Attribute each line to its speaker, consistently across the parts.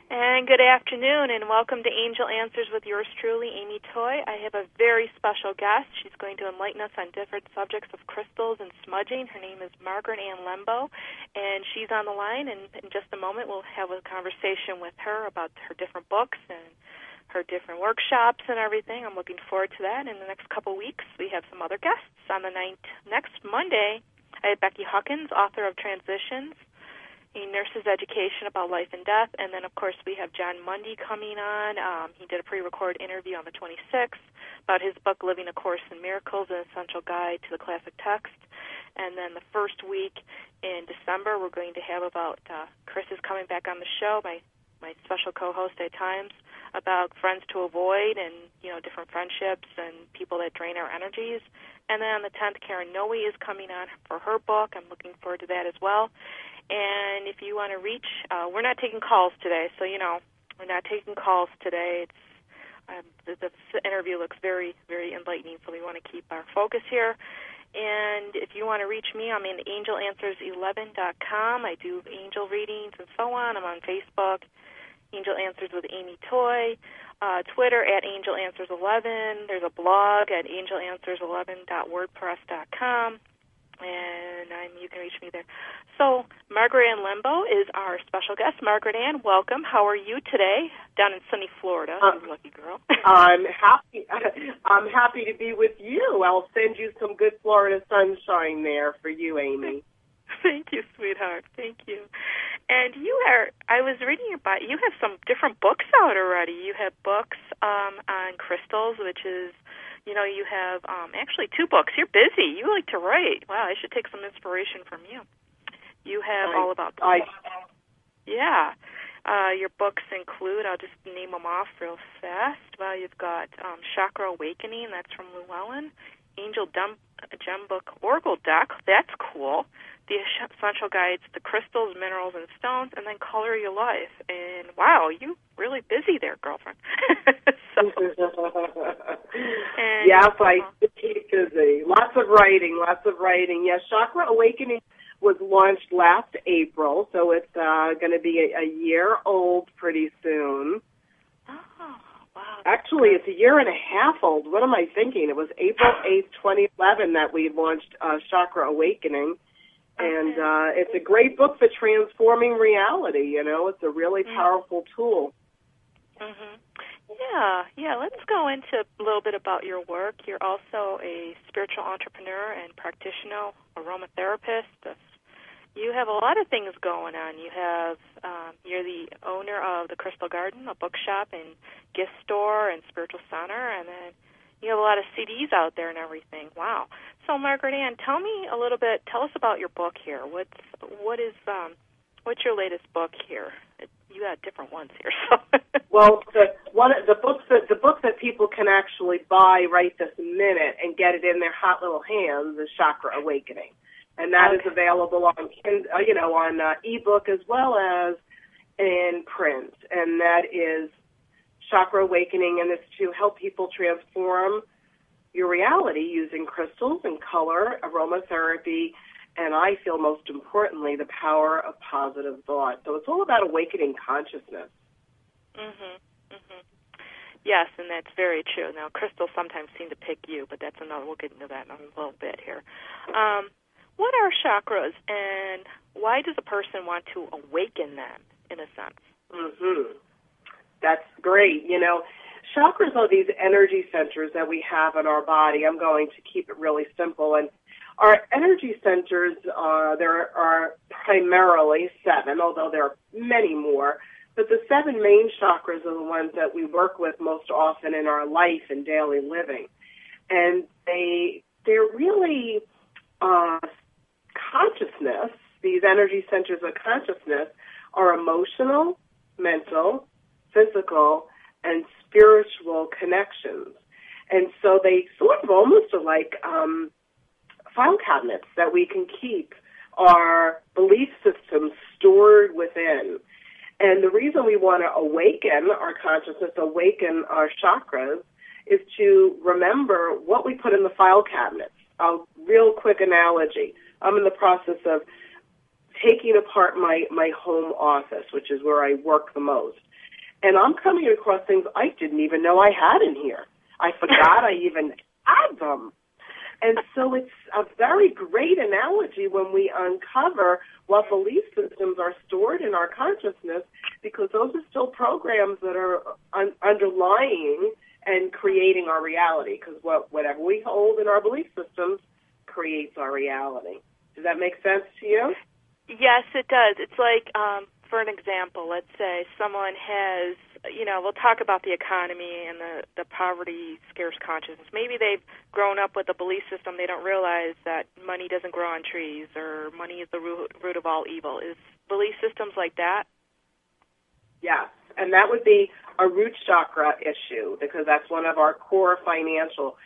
Speaker 1: And good afternoon, and welcome to Angel Answers with yours truly, Amy Toy. I have a very special guest. She's going to enlighten us on different subjects of crystals and smudging. Her name is Margaret Ann Lembo, and she's on the line, and in just a moment we'll have a conversation with her about her different books and her different workshops and everything. I'm looking forward to that. In the next couple weeks, we have some other guests. On the next Monday, I have Becky Huckins, author of Transitions, a nurse's education about life and death. And then, of course, we have John Mundy coming on. He did a pre-recorded interview on the 26th about his book, Living A Course in Miracles, an essential guide to the classic text. And then the first week in December, we're going to have about, Chris is coming back on the show, my special co-host at times, about friends to avoid and, different friendships and people that drain our energies. And then on the 10th, Karen Noe is coming on for her book. I'm looking forward to that as well. And if you want to reach, we're not taking calls today, so we're not taking calls today. It's the interview looks very, very enlightening, so we want to keep our focus here. And if you want to reach me, I'm in angelanswers11.com. I do angel readings and so on. I'm on Facebook, Angel Answers with Amy Toy, Twitter at angelanswers11. There's a blog at angelanswers11.wordpress.com. And you can reach me there. So Margaret Ann Lembo is our special guest. Margaret Ann, welcome. How are you today down in sunny Florida? You lucky girl.
Speaker 2: I'm happy. I'm happy to be with you. I'll send you some good Florida sunshine there for you, Amy.
Speaker 1: Thank you, sweetheart. Thank you. And I was reading your bio. You have some different books out already. You have books on crystals, which is, you have actually 2 books. You're busy. You like to write. Wow, I should take some inspiration from you. You have all about yeah. Your books include, I'll just name them off real fast. Well, you've got Chakra Awakening, that's from Llewellyn. Angel Gem Book Oracle Deck, that's cool. The Essential Guides, the Crystals, Minerals, and Stones, and then Color Your Life. And wow, you really busy there, girlfriend.
Speaker 2: Yes, I keep busy. Lots of writing. Yes, Chakra Awakening was launched last April, so it's going to be a year old pretty soon.
Speaker 1: Oh, wow.
Speaker 2: Actually, it's a year and a half old. What am I thinking? It was April 8th, 2011 that we launched Chakra Awakening. And it's a great book for transforming reality, It's a really powerful tool.
Speaker 1: Mm-hmm. Yeah. Let's go into a little bit about your work. You're also a spiritual entrepreneur and practitioner, aromatherapist. You have a lot of things going on. You have you're the owner of the Crystal Garden, a bookshop and gift store and spiritual center, and then you have a lot of CDs out there and everything. Wow. So, Margaret Ann, tell us about your book here. What's your latest book here? You got different ones here. So.
Speaker 2: Well, the book that people can actually buy right this minute and get it in their hot little hands is Chakra Awakening, and that is available on ebook as well as in print, and that is Chakra Awakening, and it's to help people transform your reality using crystals and color, aromatherapy, and I feel most importantly, the power of positive thought. So it's all about awakening consciousness.
Speaker 1: Yes, and that's very true. Now, crystals sometimes seem to pick you, but that's another. We'll get into that in a little bit here. What are chakras, and why does a person want to awaken them, in a sense?
Speaker 2: That's great. Chakras are these energy centers that we have in our body. I'm going to keep it really simple. And our energy centers, there are primarily 7, although there are many more. But the 7 main chakras are the ones that we work with most often in our life and daily living. And they're really consciousness. These energy centers of consciousness are emotional, mental, physical, and spiritual connections. And so they sort of almost are like file cabinets that we can keep our belief systems stored within. And the reason we want to awaken our consciousness, awaken our chakras, is to remember what we put in the file cabinets. A real quick analogy. I'm in the process of taking apart my home office, which is where I work the most. and I'm coming across things I didn't even know I had in here. I forgot I even had them. And so it's a very great analogy when we uncover what belief systems are stored in our consciousness, because those are still programs that are underlying and creating our reality, because whatever we hold in our belief systems creates our reality. Does that make sense to you?
Speaker 1: Yes, it does. It's like, for an example, let's say someone has, we'll talk about the economy and the poverty-scarce consciousness. Maybe they've grown up with a belief system. They don't realize that money doesn't grow on trees or money is the root of all evil. Is belief systems like that?
Speaker 2: Yes, and that would be a root chakra issue, because that's one of our core financial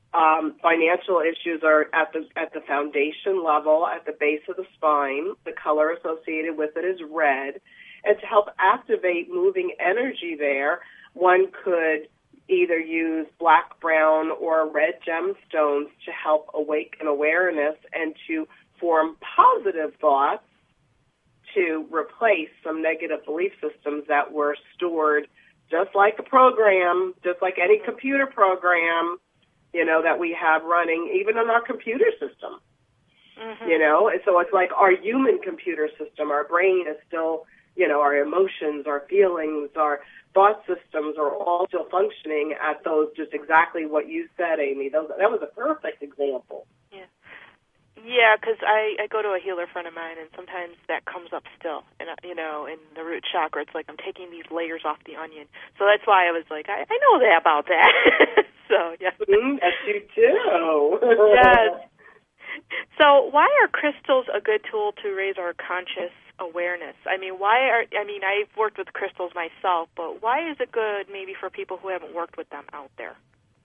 Speaker 2: issues are at the foundation level, at the base of the spine. The color associated with it is red. And to help activate moving energy there, one could either use black, brown, or red gemstones to help awaken awareness and to form positive thoughts to replace some negative belief systems that were stored just like a program, just like any computer program, that we have running, even on our computer system. Mm-hmm. And so it's like our human computer system. Our brain is still, our emotions, our feelings, our thought systems are all still functioning at those, just exactly what you said, Amy. That was a perfect example.
Speaker 1: Yeah. Yeah, because I go to a healer friend of mine, and sometimes that comes up still. And, in the root chakra, it's like I'm taking these layers off the onion. So that's why I was like, I know that about that. So, yeah.
Speaker 2: Yes, you do.
Speaker 1: Yes. So why are crystals a good tool to raise our conscious awareness? I've worked with crystals myself, but why is it good maybe for people who haven't worked with them out there?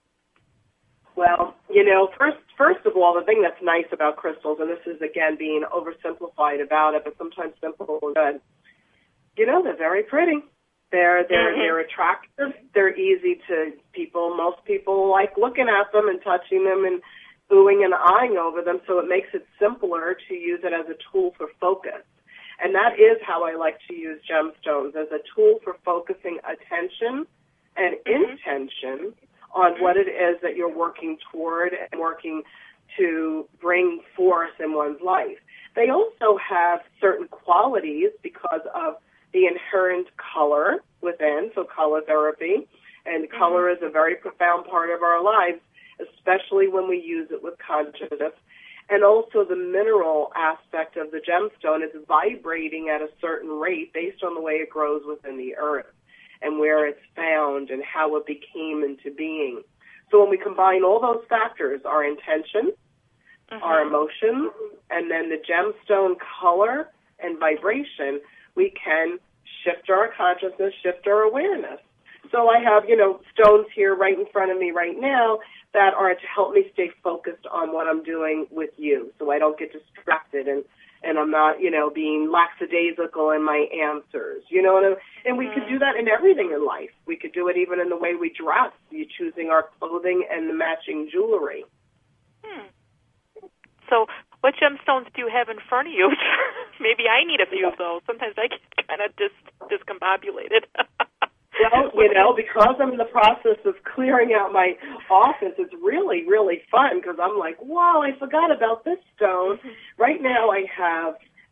Speaker 2: Well, first of all, the thing that's nice about crystals, and this is, again, being oversimplified about it, but sometimes simple is good, they're very pretty. They're attractive. They're easy to people. Most people like looking at them and touching them and oohing and eyeing over them, so it makes it simpler to use it as a tool for focus. And that is how I like to use gemstones, as a tool for focusing attention and intention on what it is that you're working toward and working to bring forth in one's life. They also have certain qualities because of the inherent color within, so color therapy. And color is a very profound part of our lives, especially when we use it with consciousness. And also the mineral aspect of the gemstone is vibrating at a certain rate based on the way it grows within the earth and where it's found and how it became into being. So when we combine all those factors, our intention, our emotions, and then the gemstone color and vibration, we can shift our consciousness, shift our awareness. So I have, stones here right in front of me right now that are to help me stay focused on what I'm doing with you, so I don't get distracted and I'm not, being lackadaisical in my answers, And we could do that in everything in life. We could do it even in the way we dress, choosing our clothing and the matching jewelry.
Speaker 1: So what gemstones do you have in front of you? Maybe I need a few of those. Sometimes I get kind of discombobulated.
Speaker 2: Well, because I'm in the process of clearing out my office, it's really, really fun because I'm like, wow, I forgot about this stone. Right now I have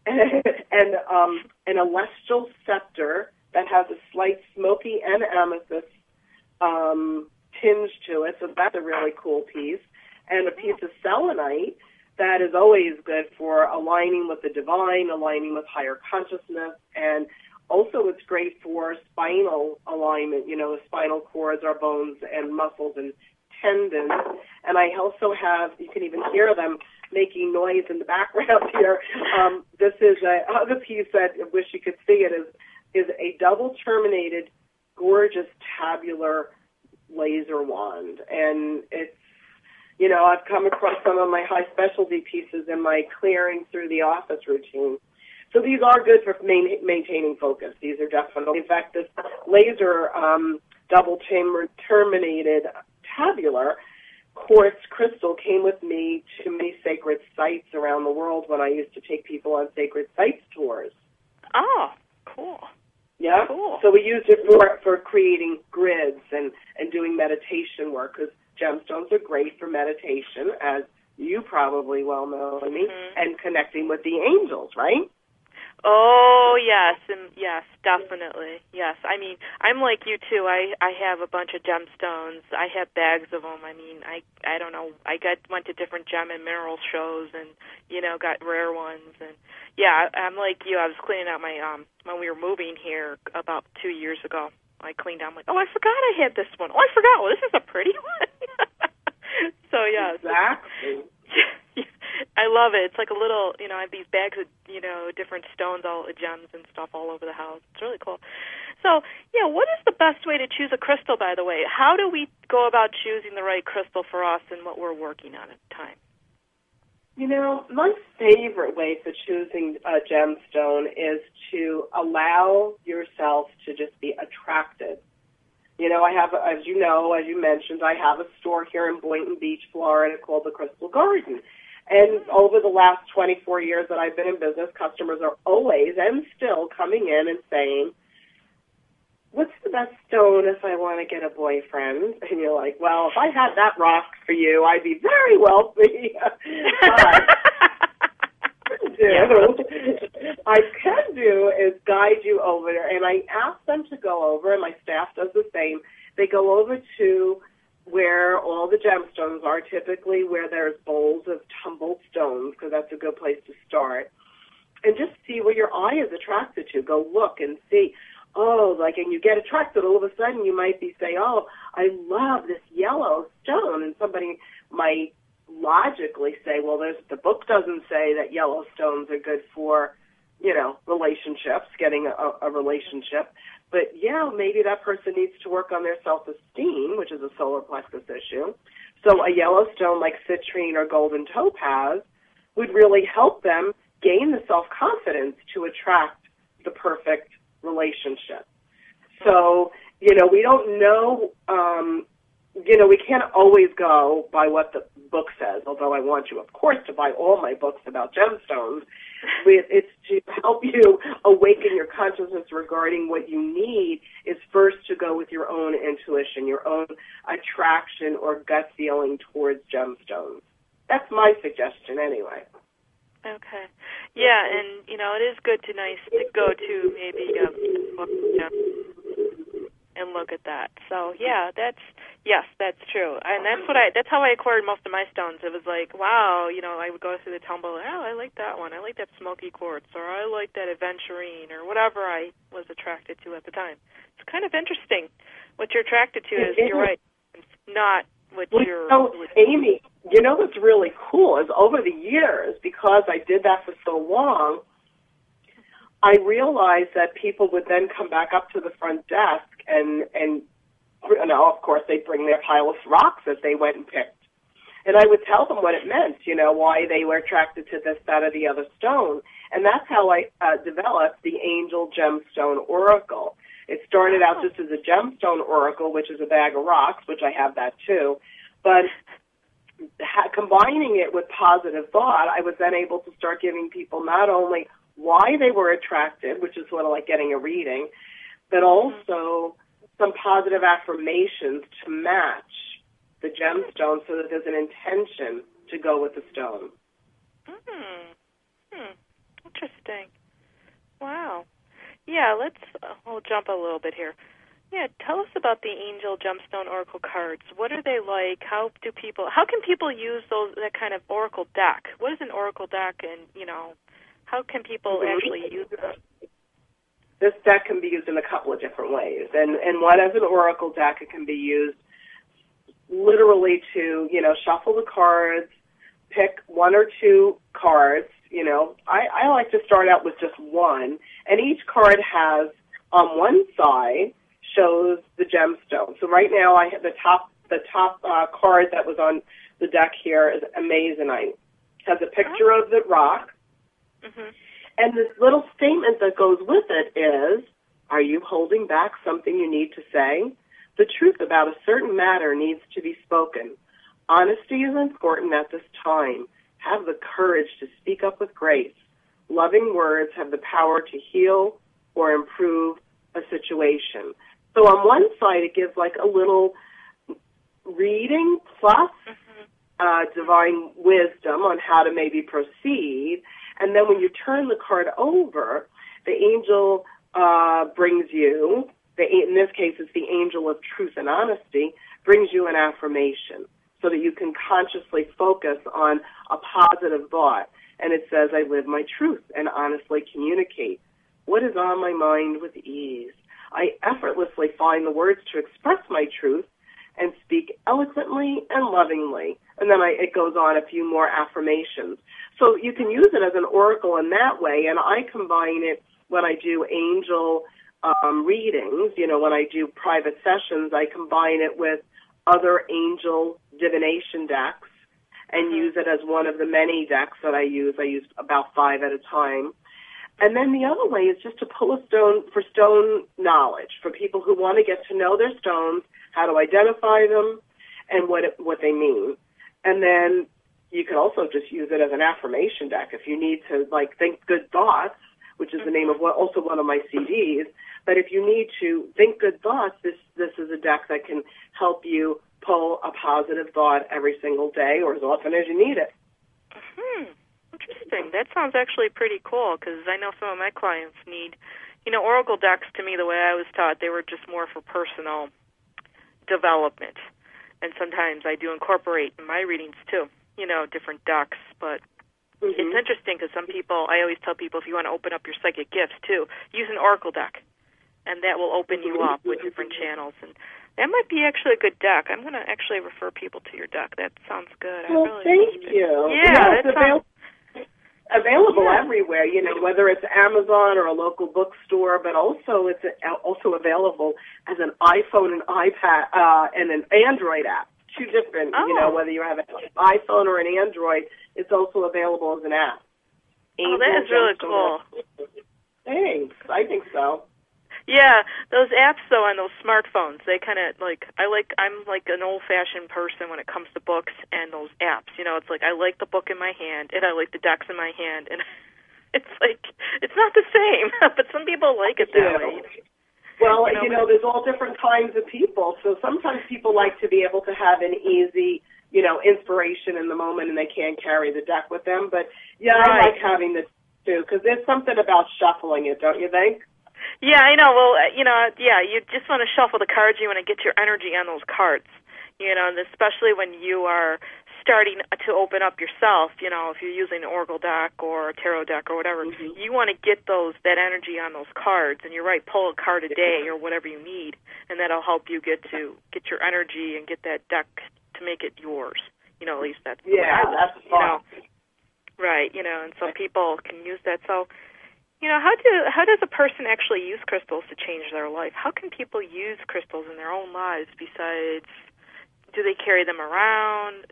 Speaker 2: an celestial scepter that has a slight smoky and amethyst tinge to it, so that's a really cool piece. And a piece of selenite that is always good for aligning with the divine, aligning with higher consciousness, and also it's great for spinal alignment. The spinal cords, our bones and muscles and tendons. And I also have, you can even hear them making noise in the background here. This is another piece that I wish you could see it, is a double terminated, gorgeous tabular laser wand. And it's, I've come across some of my high specialty pieces in my clearing through the office routine. So these are good for maintaining focus. These are definitely, in fact, this laser double terminated tabular quartz crystal came with me to many sacred sites around the world when I used to take people on sacred sites tours.
Speaker 1: Oh, cool.
Speaker 2: Yeah.
Speaker 1: Cool.
Speaker 2: So we use it for creating grids and doing meditation work, because gemstones are great for meditation, as you probably well know, Amy, and connecting with the angels, right?
Speaker 1: Oh, yes, and yes, definitely. Yes. I mean, I'm like you too. I have a bunch of gemstones. I have bags of them. I mean, I don't know. Went to different gem and mineral shows and, got rare ones, and yeah, I'm like you. I was cleaning out my when we were moving here about 2 years ago. I cleaned out. I'm like, oh, I forgot I had this one. Oh, I forgot. Well, this is a pretty one. So yeah.
Speaker 2: Exactly.
Speaker 1: I love it. It's like a little, I have these bags of, different stones, all gems and stuff all over the house. It's really cool. So, yeah, what is the best way to choose a crystal, by the way? How do we go about choosing the right crystal for us and what we're working on at the time?
Speaker 2: My favorite way for choosing a gemstone is to allow yourself to just be attracted. I have, as you mentioned, I have a store here in Boynton Beach, Florida called the Crystal Garden. And over the last 24 years that I've been in business, customers are always and still coming in and saying, what's the best stone if I want to get a boyfriend? And you're like, well, if I had that rock for you, I'd be very wealthy. I can do is guide you over there, and I ask them to go over, and my staff does the same. They go over to where all the gemstones are, typically where there's bowls of tumbled stones, because that's a good place to start, and just see where your eye is attracted to. Go look and see. And you get attracted. All of a sudden, you might be saying, oh, I love this yellow stone, and somebody might logically say, well, the book doesn't say that yellow stones are good for, relationships, getting a relationship. But, yeah, maybe that person needs to work on their self-esteem, which is a solar plexus issue. So a yellow stone like citrine or golden topaz would really help them gain the self-confidence to attract the perfect relationship. So, we don't know, we can't always go by what the book says, although I want you, of course, to buy all my books about gemstones. It's to help you awaken your consciousness regarding what you need is first to go with your own intuition, your own attraction or gut feeling towards gemstones. That's my suggestion anyway.
Speaker 1: Okay. Yeah, and, it is good to go to maybe and look at that. So, yeah, that's true. And that's how I acquired most of my stones. It was like, wow, I would go through the tumble, I like that one. I like that smoky quartz, or I like that aventurine, or whatever I was attracted to at the time. It's kind of interesting. What you're attracted to is, you're right, it's not what you're...
Speaker 2: Amy, what's really cool is over the years, because I did that for so long, I realized that people would then come back up to the front desk and of course, they'd bring their pile of rocks that they went and picked. And I would tell them what it meant, why they were attracted to this, that, or the other stone. And that's how I developed the Angel Gemstone Oracle. It started out just as a gemstone oracle, which is a bag of rocks, which I have that too. But combining it with positive thought, I was then able to start giving people not only why they were attracted, which is sort of like getting a reading, but also some positive affirmations to match the gemstone so that there's an intention to go with the stone.
Speaker 1: Interesting. Wow. Yeah, we'll jump a little bit here. Yeah, tell us about the Angel Gemstone Oracle cards. What are they like? How can people use that kind of oracle deck? What is an oracle deck, and, how can people actually use them?
Speaker 2: This deck can be used in a couple of different ways. And one, as an oracle deck, it can be used literally to, shuffle the cards, pick one or two cards. I like to start out with just one. And each card has, on one side, shows the gemstone. So right now I have the top card that was on the deck here is Amazonite. It has a picture of the rock. Mm-hmm. And this little statement that goes with it is, are you holding back something you need to say? The truth about a certain matter needs to be spoken. Honesty is important at this time. Have the courage to speak up with grace. Loving words have the power to heal or improve a situation. So on one side, it gives like a little reading plus divine wisdom on how to maybe proceed. And then when you turn the card over, the angel brings you, in this case it's the angel of truth and honesty, brings you an affirmation so that you can consciously focus on a positive thought. And it says, I live my truth and honestly communicate what is on my mind with ease. I effortlessly find the words to express my truth and speak eloquently and lovingly. And then it goes on a few more affirmations. So you can use it as an oracle in that way, and I combine it when I do angel readings. You know, when I do private sessions, I combine it with other angel divination decks and use it as one of the many decks that I use. I use about 5 at a time. And then the other way is just to pull a stone for stone knowledge, for people who want to get to know their stones, how to identify them, and what they mean. And then you can also just use it as an affirmation deck if you need to, like, think good thoughts, which is the name of also one of my CDs. But if you need to think good thoughts, this is a deck that can help you pull a positive thought every single day or as often as you need it.
Speaker 1: Interesting. That sounds actually pretty cool, because I know some of my clients need, oracle decks. To me, the way I was taught, they were just more for personal development. And sometimes I do incorporate in my readings, too, different decks. But it's interesting because some people, I always tell people, if you want to open up your psychic gifts, too, use an oracle deck, and that will open you up with different channels. And that might be actually a good deck. I'm going to actually refer people to your deck. That sounds good.
Speaker 2: Well, thank you.
Speaker 1: Yeah,
Speaker 2: it's available everywhere, whether it's Amazon or a local bookstore, but also it's also available as an iPhone and iPad and an Android app. 2 different, whether you have an iPhone or an Android, it's also available as an app.
Speaker 1: That is really cool.
Speaker 2: Thanks. I think so.
Speaker 1: Yeah, those apps though on those smartphones, they kind of I'm like an old-fashioned person when it comes to books and those apps. It's like I like the book in my hand and I like the decks in my hand, and it's like it's not the same, but some people like it that way.
Speaker 2: Well, there's all different kinds of people. So sometimes people like to be able to have an easy, inspiration in the moment, and they can't carry the deck with them. But I like having this too, because there's something about shuffling it, don't you think?
Speaker 1: Yeah, I know. Well, you just want to shuffle the cards. You want to get your energy on those cards, and especially when you are starting to open up yourself, if you're using an oracle deck or a tarot deck or whatever, you want to get that energy on those cards. And you're right, pull a card a day or whatever you need, and that'll help you get your energy and get that deck to make it yours. At least that's the way I look,
Speaker 2: that's fun.
Speaker 1: Right, and so people can use that. So, how does a person actually use crystals to change their life? How can people use crystals in their own lives besides, do they carry them around?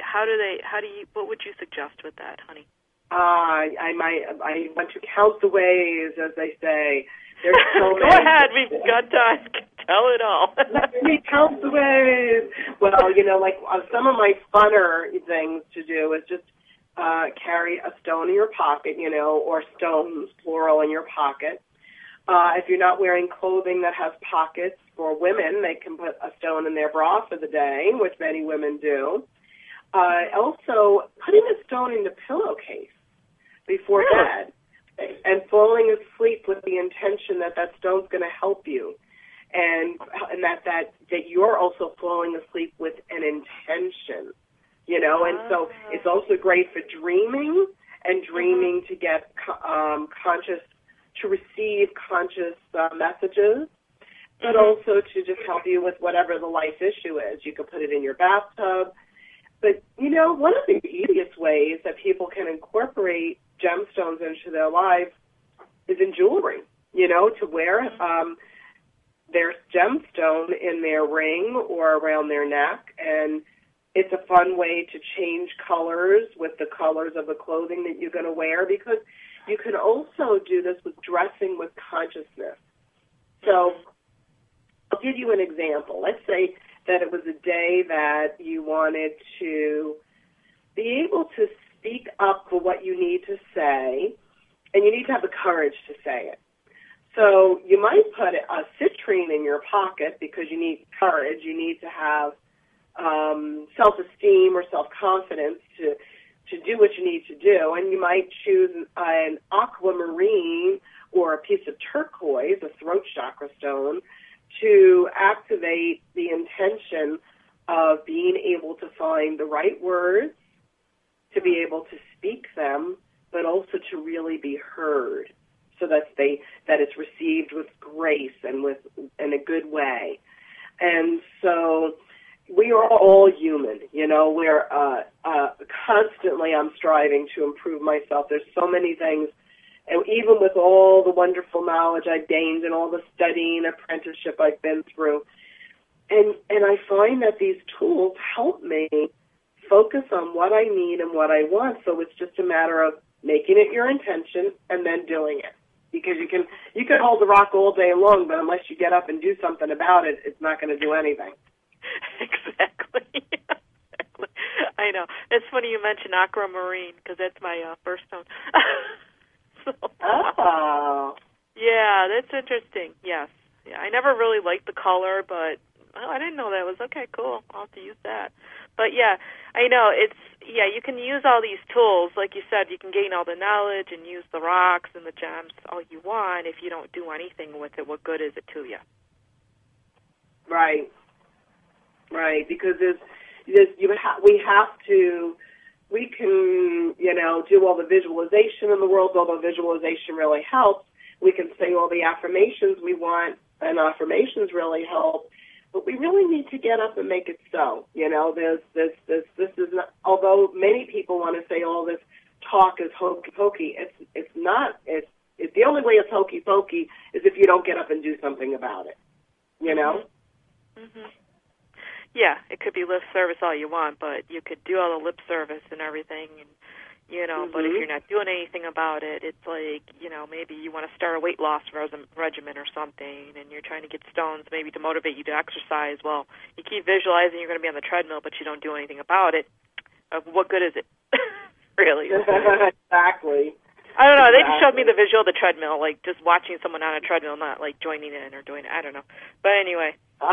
Speaker 1: What would you suggest with that, honey?
Speaker 2: I want to count the ways, as they say. There's so
Speaker 1: many. Go ahead, we've got time. Tell it all.
Speaker 2: Let me count the ways. Well, some of my funner things to do is just carry a stone in your pocket, or stones, plural, in your pocket. If you're not wearing clothing that has pockets, for women, they can put a stone in their bra for the day, which many women do. Also, putting a stone in the pillowcase before bed and falling asleep with the intention that stone's going to help you, and that you're also falling asleep with an intention. And so it's also great for dreaming and dreaming to get to receive conscious messages, but also to just help you with whatever the life issue is. You can put it in your bathtub. But, one of the easiest ways that people can incorporate gemstones into their lives is in jewelry, to wear their gemstone in their ring or around their neck. And it's a fun way to change colors with the colors of the clothing that you're going to wear, because you can also do this with dressing with consciousness. So I'll give you an example. Let's say that it was a day that you wanted to be able to speak up for what you need to say, and you need to have the courage to say it. So you might put a citrine in your pocket because you need courage. You need to have self-esteem or self-confidence to do what you need to do. And you might choose an aquamarine or a piece of turquoise, a throat chakra stone, to activate the intention of being able to find the right words, to be able to speak them, but also to really be heard, so that it's received with grace and in a good way. And so we are all human, we're constantly I'm striving to improve myself. There's so many things, and even with all the wonderful knowledge I've gained and all the studying apprenticeship I've been through, and I find that these tools help me focus on what I need and what I want. So it's just a matter of making it your intention and then doing it. Because you can hold the rock all day long, but unless you get up and do something about it, it's not going to do anything.
Speaker 1: Exactly. Exactly. I know. It's funny you mentioned aquamarine because that's my birthstone.
Speaker 2: Oh.
Speaker 1: Yeah, that's interesting. Yes. Yeah, I never really liked the color, but I didn't know that was okay. Cool. I'll have to use that. But yeah, I know you can use all these tools. Like you said, you can gain all the knowledge and use the rocks and the gems all you want. If you don't do anything with it, what good is it to you?
Speaker 2: Right. Because we can, do all the visualization in the world, although visualization really helps. We can say all the affirmations we want, and affirmations really help. But we really need to get up and make it so. This is not, although many people want to say all this talk is hokey pokey, it's not. It's the only way it's hokey pokey is if you don't get up and do something about it.
Speaker 1: Mm-hmm. Yeah, it could be lip service all you want, but you could do all the lip service and everything, and but if you're not doing anything about it, it's like, maybe you want to start a weight loss regimen or something, and you're trying to get stones maybe to motivate you to exercise. Well, you keep visualizing you're going to be on the treadmill, but you don't do anything about it. What good is it? Really?
Speaker 2: Exactly.
Speaker 1: I don't know. They just showed me the visual of the treadmill, like just watching someone on a treadmill, not like joining in or doing it. I don't know. But anyway.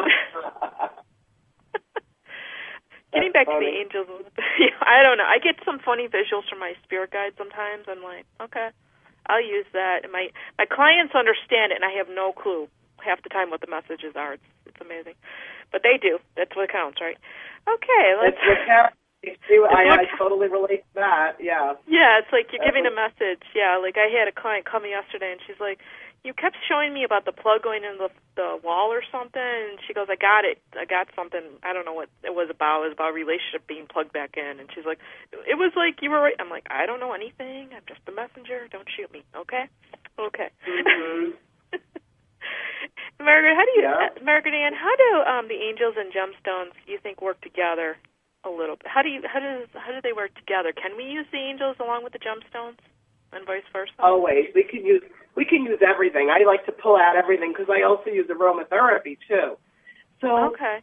Speaker 1: Getting back to the angels, I don't know. I get some funny visuals from my spirit guide sometimes. I'm like, okay, I'll use that. And my clients understand it, and I have no clue half the time what the messages are. It's amazing. But they do. That's what counts, right? Okay. Let's.
Speaker 2: I totally relate to that, yeah.
Speaker 1: Yeah, it's like you're giving a message. Yeah, like I had a client call me yesterday, and she's like, you kept showing me about the plug going in the wall or something, and she goes, I got it. I got something. I don't know what it was about. It was about a relationship being plugged back in. And she's like, it was like you were right. I'm like, I don't know anything. I'm just a messenger. Don't shoot me, okay? Okay.
Speaker 2: Mm-hmm.
Speaker 1: Margaret, Margaret Ann, how do the angels and gemstones, you think, work together a little bit? How do they work together? Can we use the angels along with the gemstones and vice versa? Always.
Speaker 2: We can use everything. I like to pull out everything because I also use aromatherapy too. So,
Speaker 1: okay.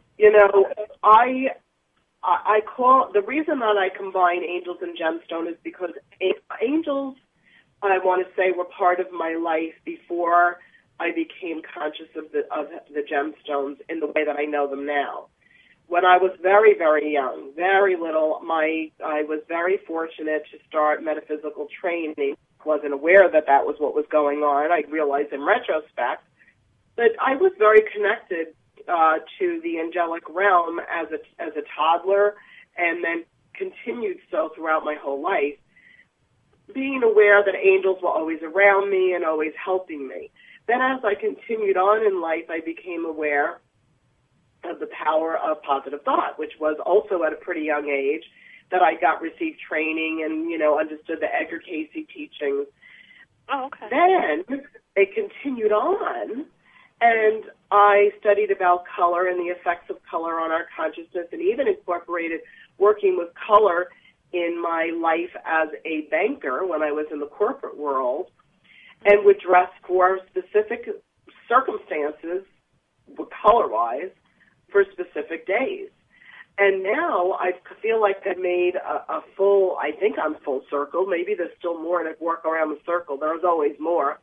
Speaker 2: I call, the reason that I combine angels and gemstone is because angels, I want to say, were part of my life before I became conscious of the gemstones in the way that I know them now. When I was very, very young, very little, I was very fortunate to start metaphysical training. Wasn't aware that was what was going on. I realized in retrospect, but I was very connected to the angelic realm as a toddler, and then continued so throughout my whole life, being aware that angels were always around me and always helping me. Then as I continued on in life, I became aware of the power of positive thought, which was also at a pretty young age that I received training and, understood the Edgar Cayce teachings.
Speaker 1: Oh, okay.
Speaker 2: Then it continued on, and I studied about color and the effects of color on our consciousness, and even incorporated working with color in my life as a banker when I was in the corporate world, and would dress for specific circumstances, color-wise, for specific days. And now I feel like I've made I think I'm full circle. Maybe there's still more, and I've worked around the circle. There's always more.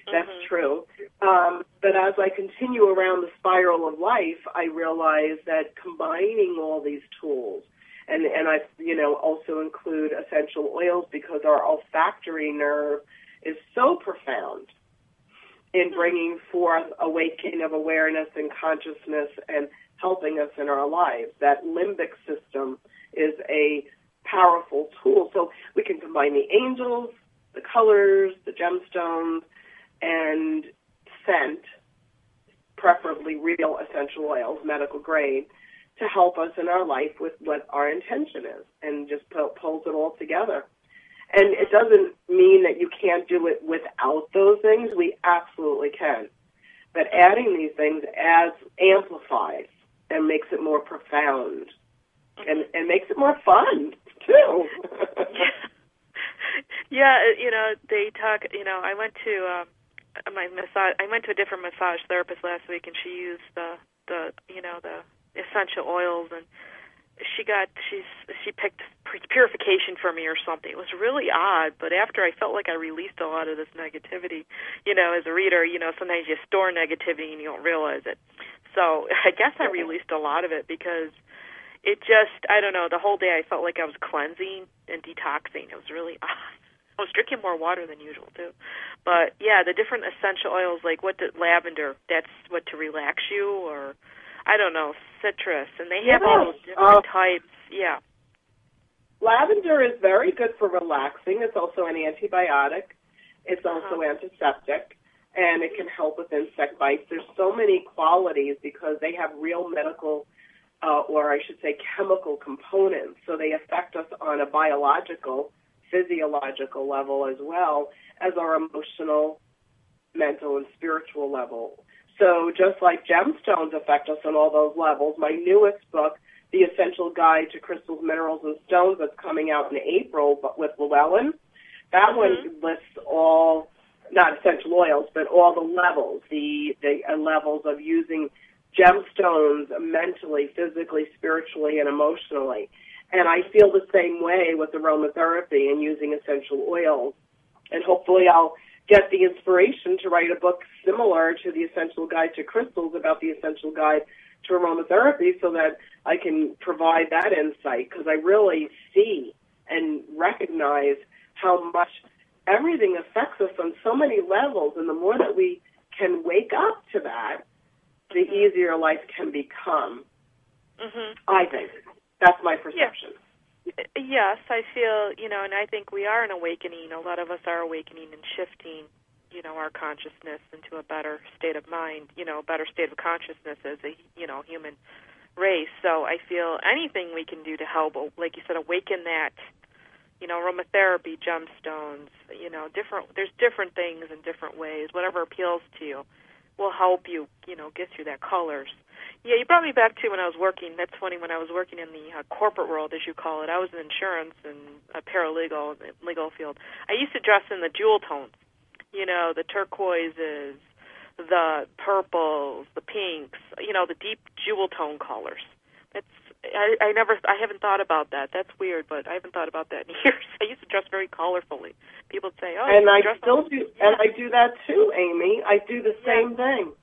Speaker 2: That's true. But as I continue around the spiral of life, I realize that combining all these tools, and I, also include essential oils because our olfactory nerve is so profound in bringing forth awakening of awareness and consciousness and helping us in our lives. That limbic system is a powerful tool. So we can combine the angels, the colors, the gemstones, and scent, preferably real essential oils, medical grade, to help us in our life with what our intention is, and just pulls it all together. And it doesn't mean that you can't do it without those things. We absolutely can. But adding these things amplifies and makes it more profound and makes it more fun, too.
Speaker 1: Yeah, they talk, I went to I went to a different massage therapist last week, and she used the essential oils, and she picked purification for me or something. It was really odd, but after I felt like I released a lot of this negativity, as a reader, sometimes you store negativity and you don't realize it. So I guess I released a lot of it because it just, I don't know, the whole day I felt like I was cleansing and detoxing. It was really odd. I was drinking more water than usual, too. But, yeah, the different essential oils, like lavender, that's what to relax you, or, I don't know, citrus. And they have all those different types, yeah.
Speaker 2: Lavender is very good for relaxing. It's also an antibiotic. It's also antiseptic, and it can help with insect bites. There's so many qualities because they have real medical, or I should say chemical components, so they affect us on a biological, physiological level as well as our emotional, mental, and spiritual level. So just like gemstones affect us on all those levels, my newest book, The Essential Guide to Crystals, Minerals, and Stones, that's coming out in April, but with Llewellyn, that one lists all, not essential oils, but all the levels, the levels of using gemstones mentally, physically, spiritually, and emotionally. And I feel the same way with aromatherapy and using essential oils. And hopefully I'll get the inspiration to write a book similar to The Essential Guide to Crystals about the Essential Guide to Aromatherapy so that I can provide that insight, because I really see and recognize how much everything affects us on so many levels. And the more that we can wake up to that, the easier life can become, I think. That's my perception.
Speaker 1: Yes, I feel, and I think we are an awakening. A lot of us are awakening and shifting, our consciousness into a better state of mind, a better state of consciousness as a, human race. So I feel anything we can do to help, like you said, awaken that, aromatherapy, gemstones, there's different things in different ways. Whatever appeals to you will help you, get through that colors. Yeah, you brought me back to when I was working. That's funny, when I was working in the corporate world, as you call it. I was in insurance and a paralegal, legal field. I used to dress in the jewel tones, the turquoises, the purples, the pinks, the deep jewel tone colors. I haven't thought about that. That's weird, but I haven't thought about that in years. I used to dress very colorfully. People would say, "Oh,"
Speaker 2: and I still do, and I do that too, Amy. I do the same thing.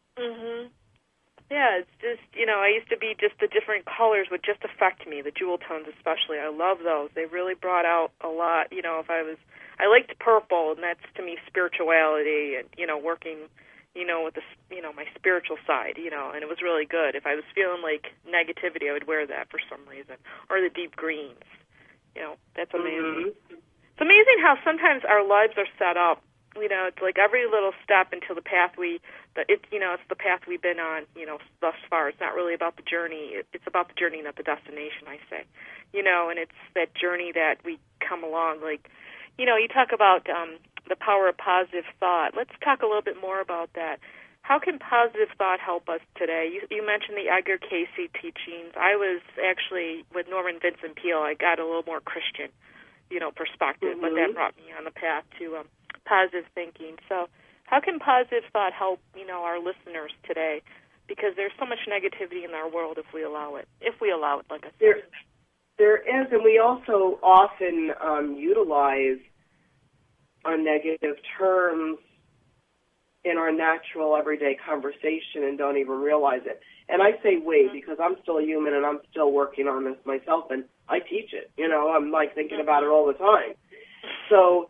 Speaker 1: Yeah, it's just, I used to be just the different colors would just affect me, the jewel tones especially. I love those. They really brought out a lot. I liked purple, and that's to me spirituality and, working, with the, my spiritual side, and it was really good. If I was feeling like negativity, I would wear that for some reason. Or the deep greens. That's amazing. It's amazing how sometimes our lives are set up. It's like every little step until the path it's the path we've been on, thus far. It's not really about the journey. It's about the journey, not the destination, I say. And it's that journey that we come along. Like, you talk about the power of positive thought. Let's talk a little bit more about that. How can positive thought help us today? You mentioned the Edgar Cayce teachings. I was actually, with Norman Vincent Peale, I got a little more Christian, perspective, but that brought me on the path to positive thinking. So how can positive thought help, our listeners today? Because there's so much negativity in our world if we allow it. Like I said.
Speaker 2: There is, and we also often utilize negative terms in our natural everyday conversation and don't even realize it. And I say we because I'm still human and I'm still working on this myself, and I teach it. I'm like thinking about it all the time. So,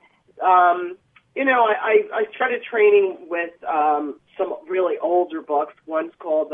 Speaker 2: I started training with some really older books. One's called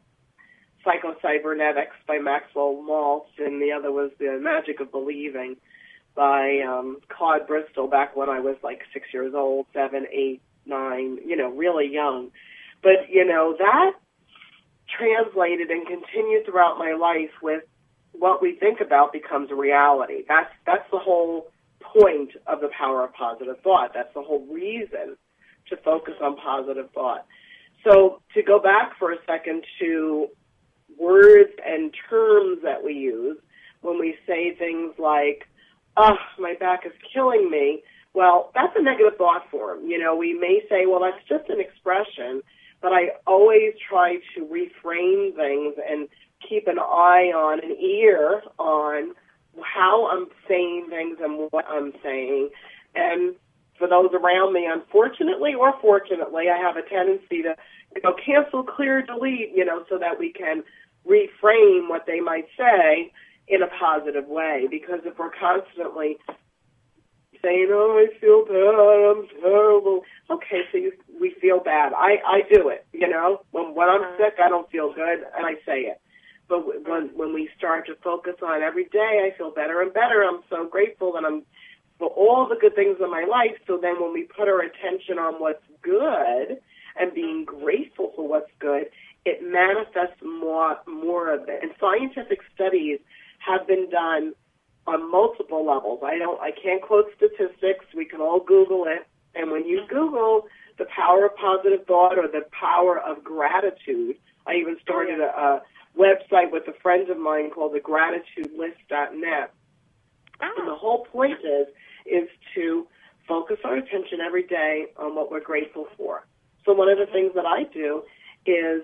Speaker 2: Psycho-Cybernetics by Maxwell Maltz, and the other was The Magic of Believing by Claude Bristol, back when I was like 6 years old, 7, 8, 9, really young. But, that translated and continued throughout my life with what we think about becomes a reality. That's the whole point of the power of positive thought. That's the whole reason to focus on positive thought. So to go back for a second to words and terms that we use when we say things like, oh, my back is killing me, well, that's a negative thought form. We may say, well, that's just an expression, but I always try to reframe things and keep an eye on, an ear on how I'm saying things and what I'm saying. And for those around me, unfortunately or fortunately, I have a tendency to cancel, clear, delete, so that we can reframe what they might say in a positive way. Because if we're constantly saying, oh, I feel bad, I'm terrible. Okay, so we feel bad. I do it, When I'm sick, I don't feel good, and I say it. But when we start to focus on every day, I feel better and better. I'm so grateful that I'm for all the good things in my life. So then when we put our attention on what's good and being grateful for what's good, it manifests more of it. And scientific studies have been done on multiple levels. I can't quote statistics. We can all Google it. And when you Google the power of positive thought or the power of gratitude, I even started a website with a friend of mine called thegratitudelist.net. And the whole point is to focus our attention every day on what we're grateful for. So one of the things that I do is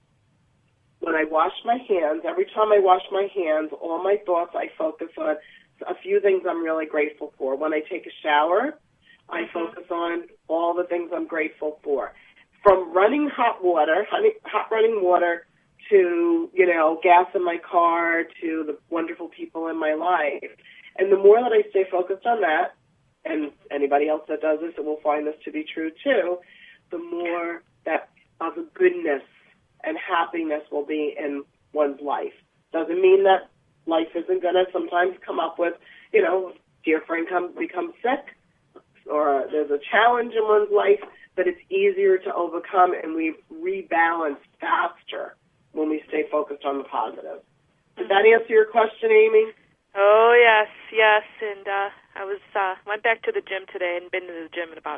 Speaker 2: when I wash my hands, every time I wash my hands, all my thoughts, I focus on a few things I'm really grateful for. When I take a shower, I focus on all the things I'm grateful for. From running hot running water, to, gas in my car, to the wonderful people in my life. And the more that I stay focused on that, and anybody else that does this will find this to be true too, the more that of a goodness and happiness will be in one's life. Doesn't mean that life isn't going to sometimes come up with, dear friend becomes sick, or there's a challenge in one's life, but it's easier to overcome, and we rebalance faster when we stay focused on the positive. Did that answer your question, Amy?
Speaker 1: Oh, yes. And I went back to the gym today and been to the gym in about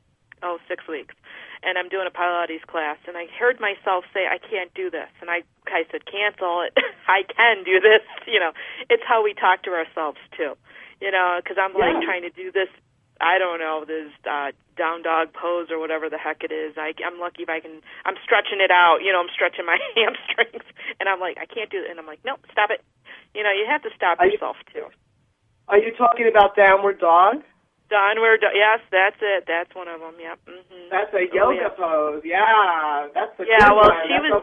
Speaker 1: 6 weeks. And I'm doing a Pilates class, and I heard myself say, I can't do this. And I said, cancel it. I can do this. It's how we talk to ourselves, too. Because I'm trying to do this, I don't know, this down dog pose or whatever the heck it is. I'm lucky if I'm stretching it out, I'm stretching my hamstrings, and I'm like, I can't do it. And I'm like, no, stop it. You have to stop yourself, too.
Speaker 2: Are you talking about downward dog?
Speaker 1: Yes, that's it. That's one of them, yeah. Mm-hmm.
Speaker 2: That's a yoga pose, yeah. That's a good
Speaker 1: well,
Speaker 2: one.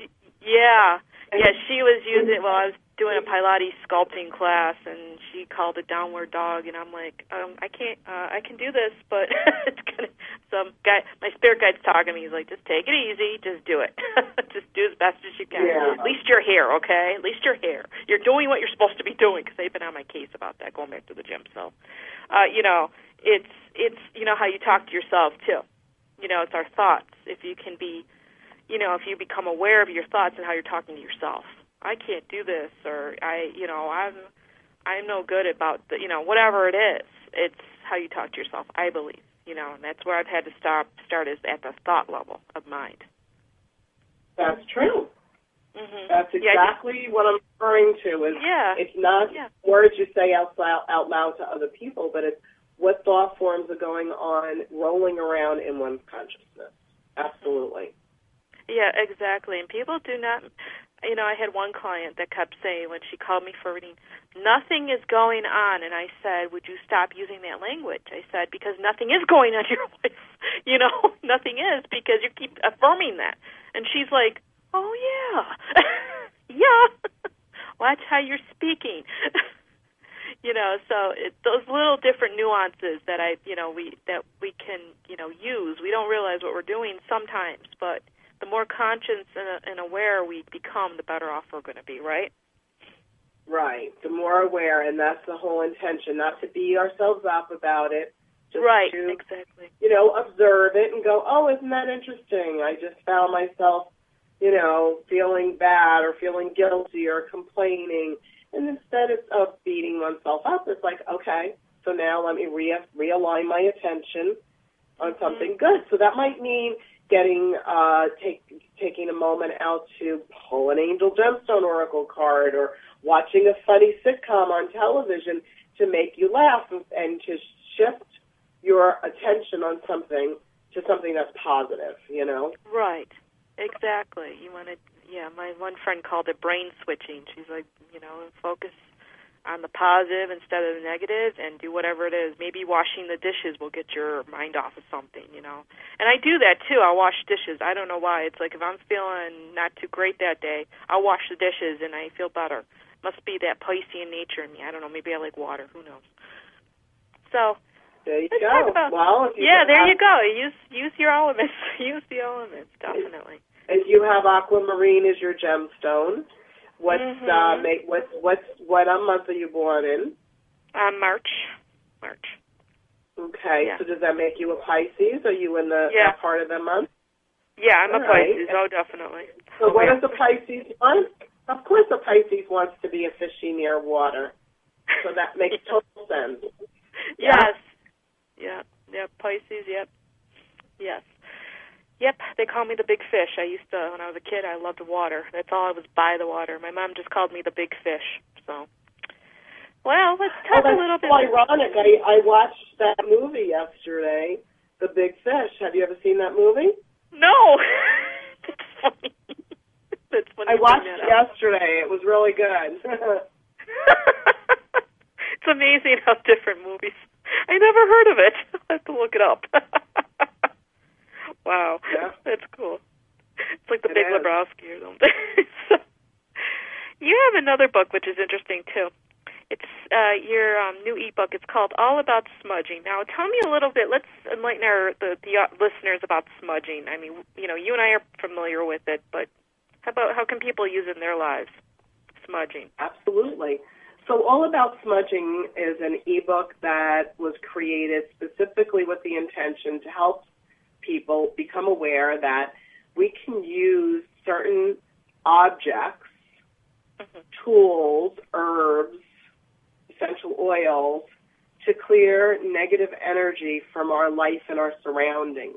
Speaker 1: She was using, I was doing a Pilates sculpting class, and she called it downward dog, and I'm like, I can't, I can do this, but it's gonna. Some guy, my spirit guide's talking to me. He's like, just take it easy, just do it, just do as best as you can.
Speaker 2: Yeah.
Speaker 1: At least you're here, okay? At least you're here. You're doing what you're supposed to be doing, because they've been on my case about that going back to the gym. So, it's how you talk to yourself too. It's our thoughts. If you can be, if you become aware of your thoughts and how you're talking to yourself. I can't do this, or I'm no good about the, whatever it is. It's how you talk to yourself, I believe, and that's where I've had to start is at the thought level of mind.
Speaker 2: That's true.
Speaker 1: Mm-hmm.
Speaker 2: That's exactly what I'm referring to. It's not words you say out loud to other people, but it's what thought forms are going on, rolling around in one's consciousness. Absolutely.
Speaker 1: Yeah, exactly. And people do not, I had one client that kept saying when she called me for reading, nothing is going on. And I said, would you stop using that language? I said, because nothing is going on in your life. Nothing is, because you keep affirming that. And she's like, oh, yeah. Yeah. Watch how you're speaking. So those little different nuances that we can, use. We don't realize what we're doing sometimes, but the more conscious and aware we become, the better off we're going to be, right?
Speaker 2: Right. The more aware, and that's the whole intention, not to beat ourselves up about it. Just
Speaker 1: right,
Speaker 2: to,
Speaker 1: exactly.
Speaker 2: Observe it and go, oh, isn't that interesting? I just found myself, feeling bad or feeling guilty or complaining. And instead of beating oneself up, it's like, okay, so now let me realign my attention on something good. So that might mean taking a moment out to pull an Angel Gemstone Oracle card, or watching a funny sitcom on television to make you laugh and to shift your attention on something to something that's positive,
Speaker 1: Right. Exactly. You want to, my one friend called it brain switching. She's like, focus on the positive instead of the negative and do whatever it is. Maybe washing the dishes will get your mind off of something, And I do that too. I'll wash dishes. I don't know why. It's like if I'm feeling not too great that day, I'll wash the dishes and I feel better. Must be that Piscean nature in me. I don't know. Maybe I like water. Who knows? So
Speaker 2: there you
Speaker 1: let's
Speaker 2: go.
Speaker 1: talk about, there you go. Use your elements. Use the elements, definitely.
Speaker 2: If you have aquamarine as your gemstone, what month are you born in?
Speaker 1: March.
Speaker 2: Okay,
Speaker 1: yeah.
Speaker 2: So does that make you a Pisces? Are you in that part of the month?
Speaker 1: Yeah, I'm
Speaker 2: All
Speaker 1: a Pisces.
Speaker 2: Right.
Speaker 1: Oh, definitely.
Speaker 2: So what does a Pisces want? Of course a Pisces wants to be a fishy near water. So that makes total sense.
Speaker 1: Yes. Yeah. Yep. Pisces. Yep. Yes. Yep. They call me the big fish. I used to, when I was a kid, I loved water. That's all. I was by the water. My mom just called me the big fish. So, well, let's talk a little bit.
Speaker 2: That's so ironic. I watched that movie yesterday, The Big Fish. Have you ever seen that movie?
Speaker 1: No. That's funny. That's funny.
Speaker 2: I watched it yesterday. It was really good.
Speaker 1: It's amazing how different movies. I never heard of it. I have to look it up. Wow. Yeah. That's cool. It's like the Big Lebowski or something. So, you have another book which is interesting too. It's your new ebook. It's called All About Smudging. Now, tell me a little bit. Let's enlighten the listeners about smudging. I mean, you and I are familiar with it, but how can people use it in their lives? Smudging.
Speaker 2: Absolutely. So All About Smudging is an ebook that was created specifically with the intention to help people become aware that we can use certain objects, tools, herbs, essential oils to clear negative energy from our life and our surroundings.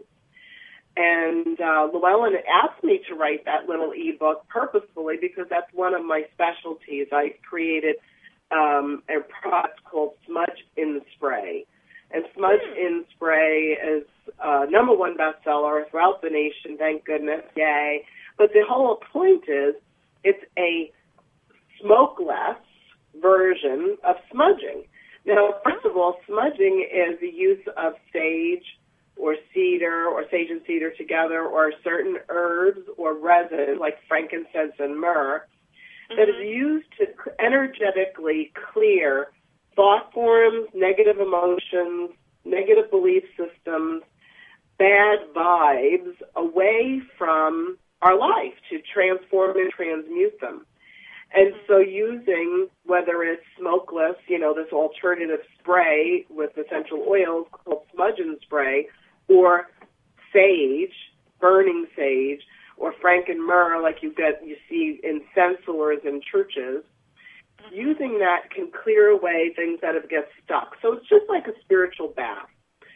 Speaker 2: And Llewellyn asked me to write that little ebook purposefully because that's one of my specialties. I created a product called Smudge in Spray. And Smudge in Spray is #1 bestseller throughout the nation, thank goodness, yay. But the whole point is it's a smokeless version of smudging. Now, first of all, smudging is the use of sage or cedar or sage and cedar together or certain herbs or resin like frankincense and myrrh that is used to energetically clear thought forms, negative emotions, negative belief systems, bad vibes away from our life to transform and transmute them. And so using, whether it's smokeless, this alternative spray with essential oils called Smudge and Spray, or sage, burning sage, or franken-myrrh like you see in censers in churches, using that can clear away things that have get stuck. So it's just like a spiritual bath.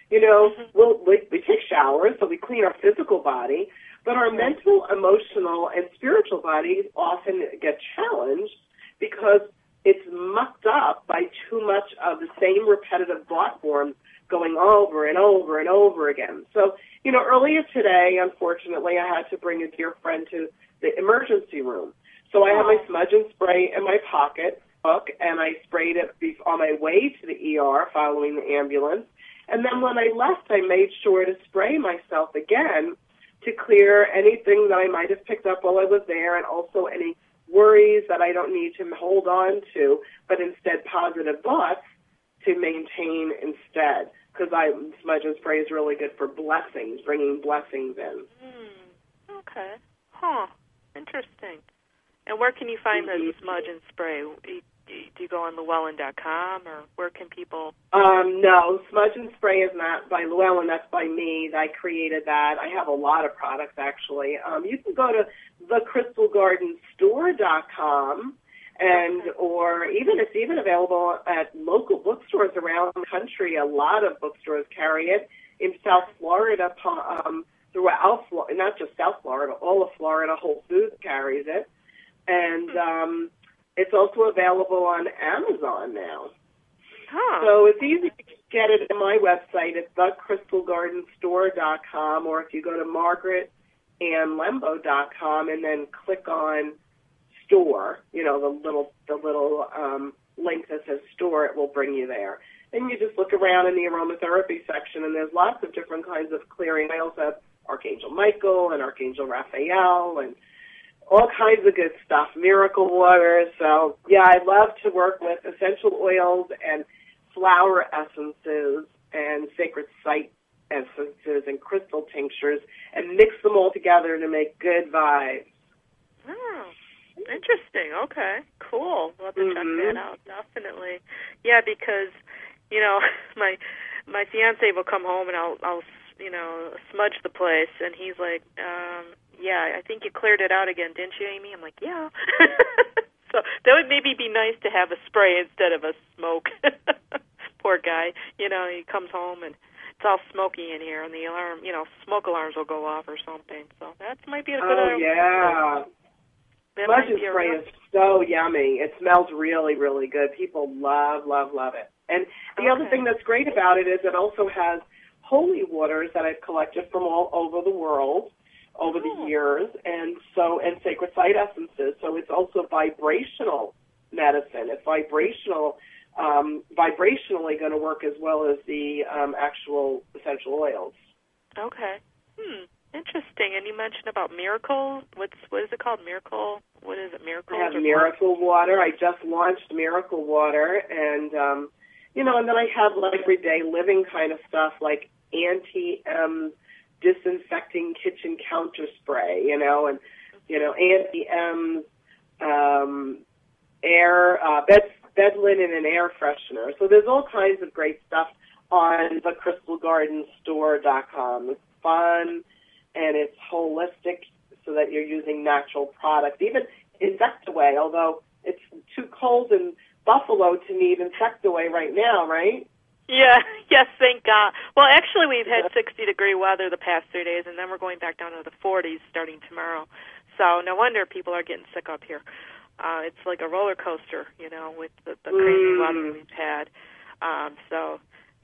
Speaker 2: We take showers, so we clean our physical body, but our mental, emotional, and spiritual bodies often get challenged because it's mucked up by too much of the same repetitive thought forms going over and over and over again. So, earlier today, unfortunately, I had to bring a dear friend to the emergency room. So I had my Smudge and Spray in my pocket book, and I sprayed it on my way to the ER following the ambulance. And then when I left, I made sure to spray myself again to clear anything that I might have picked up while I was there, and also any worries that I don't need to hold on to, but instead positive thoughts to maintain instead. Because smudge and spray is really good for blessings, bringing blessings in.
Speaker 1: Okay. Huh. Interesting. And where can you find the smudge and spray? Do you go on Llewellyn.com, or where can people?
Speaker 2: No, smudge and spray is not by Llewellyn. That's by me. I created that. I have a lot of products, actually. You can go to thecrystalgardenstore.com, or it's even available at local bookstores around the country. A lot of bookstores carry it. In South Florida, throughout, not just South Florida, all of Florida, Whole Foods carries it. And it's also available on Amazon now.
Speaker 1: Huh.
Speaker 2: So it's easy to get it on my website. It's thecrystalgardenstore.com, or if you go to margaretannlembo.com and then click on store, the little link that says store, it will bring you there. And you just look around in the aromatherapy section, and there's lots of different kinds of clearing. I also have Archangel Michael and Archangel Raphael and all kinds of good stuff, miracle water. So, yeah, I love to work with essential oils and flower essences and sacred site essences and crystal tinctures and mix them all together to make good vibes.
Speaker 1: Oh, interesting. Okay, cool. We'll have to check that out, definitely. Yeah, because, my fiancé will come home and I'll smudge the place, and he's like, yeah, I think you cleared it out again, didn't you, Amy? I'm like, yeah. So that would maybe be nice to have a spray instead of a smoke. Poor guy. He comes home and it's all smoky in here, and the alarm, smoke alarms will go off or something. So that might be a good idea.
Speaker 2: Oh, yeah. Smudge and spray is so yummy. It smells really, really good. People love, love, love it. And the other thing that's great about it is it also has holy waters that I've collected from all over the world over the years, and sacred site essences. So it's also vibrational medicine. It's vibrationally going to work as well as the actual essential oils.
Speaker 1: Okay. Interesting. And you mentioned about Miracle. What is it called? Miracle? What is it? Miracle?
Speaker 2: I have Miracle Water. I just launched Miracle Water, and and then I have everyday living kind of stuff like anti-M disinfecting kitchen counter spray, and anti-M's air bed linen and air freshener. So there's all kinds of great stuff on thecrystalgardenstore.com. It's fun and it's holistic, so that you're using natural products. Even Insectaway, although it's too cold in Buffalo to need Insectaway right now, right?
Speaker 1: Yeah, yes, thank God. Well, actually, we've had 60-degree weather the past 3 days, and then we're going back down to the 40s starting tomorrow. So no wonder people are getting sick up here. It's like a roller coaster, with the crazy weather we've had. So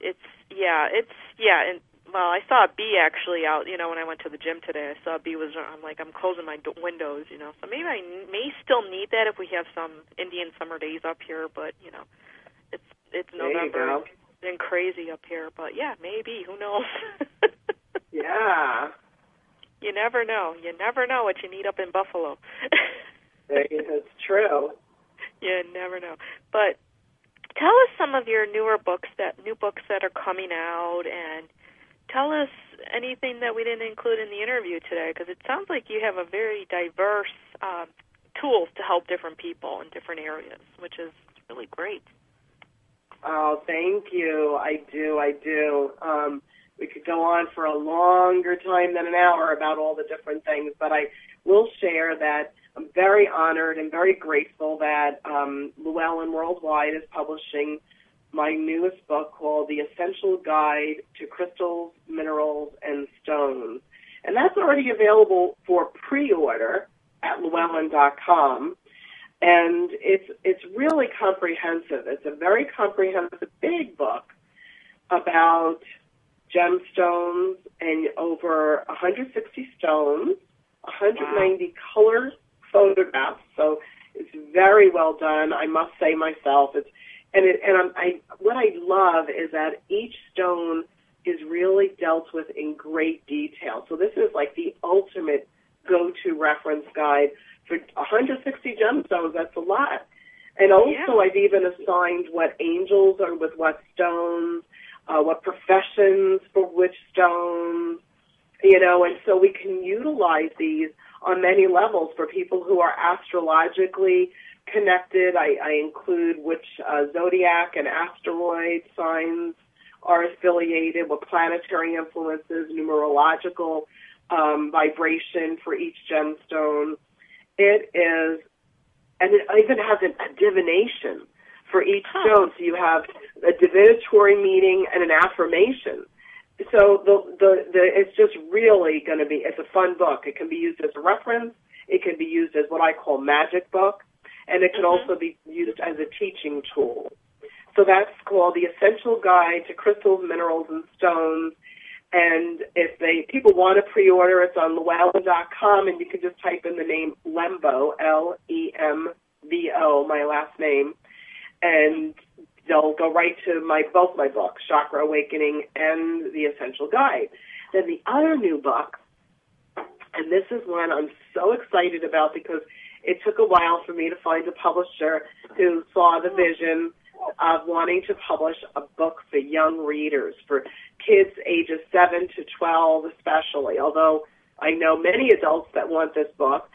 Speaker 1: and well, I saw a bee actually out, when I went to the gym today. I saw a bee I'm closing my windows, So maybe I may still need that if we have some Indian summer days up here, but, it's November. It's been crazy up here, but yeah, maybe. Who knows?
Speaker 2: Yeah.
Speaker 1: You never know. You never know what you need up in Buffalo.
Speaker 2: It's true.
Speaker 1: You never know. But tell us some of your new books that are coming out, and tell us anything that we didn't include in the interview today, because it sounds like you have a very diverse tools to help different people in different areas, which is really great.
Speaker 2: Oh, thank you. I do. We could go on for a longer time than an hour about all the different things, but I will share that I'm very honored and very grateful that Llewellyn Worldwide is publishing my newest book called The Essential Guide to Crystals, Minerals, and Stones. And that's already available for pre-order at Llewellyn.com. And it's really comprehensive. It's a very comprehensive, big book about gemstones and over 160 stones, 190 color photographs. So it's very well done, I must say myself. What I love is that each stone is really dealt with in great detail. So this is like the ultimate go-to reference guide for 160 gemstones. That's a lot. And also I've even assigned what angels are with what stones, what professions for which stones, and so we can utilize these on many levels for people who are astrologically connected. I include which zodiac and asteroid signs are affiliated, what planetary influences, numerological vibration for each gemstone. It is, and it even has a divination for each stone. So you have a divinatory meaning and an affirmation. So it's just really going to be, it's a fun book. It can be used as a reference. It can be used as what I call magic book. And it can also be used as a teaching tool. So that's called The Essential Guide to Crystals, Minerals, and Stones. And if people want to pre-order, it's on Llewellyn.com, and you can just type in the name Lembo, Lembo, my last name, and they'll go right to both my books, Chakra Awakening and The Essential Guide. Then the other new book, and this is one I'm so excited about because it took a while for me to find a publisher who saw the vision of wanting to publish a book for young readers, for kids ages 7 to 12 especially, although I know many adults that want this book.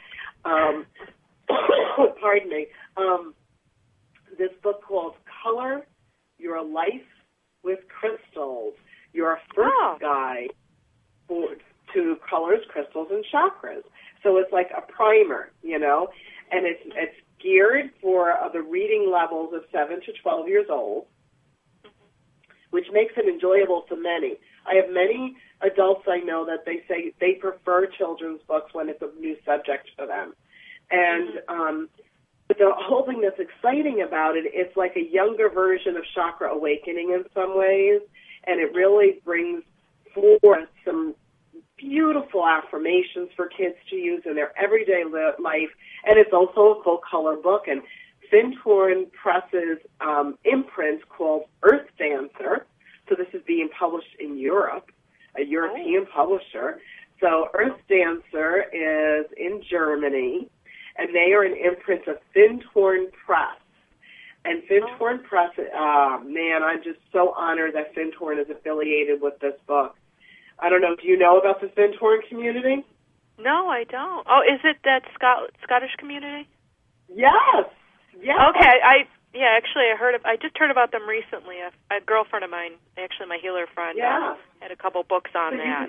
Speaker 2: Pardon me. This book called Color Your Life with Crystals, your first guide to colors, crystals, and chakras. So it's like a primer, and it's geared for the reading levels of 7 to 12 years old, which makes it enjoyable for many. I have many adults I know that they say they prefer children's books when it's a new subject for them. And but the whole thing that's exciting about it, it's like a younger version of Chakra Awakening in some ways, and it really brings forth some beautiful affirmations for kids to use in their everyday life, and it's also a full-color book. And Findhorn Press's imprint called Earth Dancer, so this is being published in Europe, a European publisher. So Earth Dancer is in Germany, and they are an imprint of Findhorn Press. And Findhorn Press, man, I'm just so honored that Findhorn is affiliated with this book. I don't know, do you know about the Findhorn community?
Speaker 1: No, I don't. Oh, is it that Scottish community?
Speaker 2: Yes. Yes.
Speaker 1: Okay, actually I just heard about them recently. A girlfriend of mine, actually my healer friend, had a couple books on that.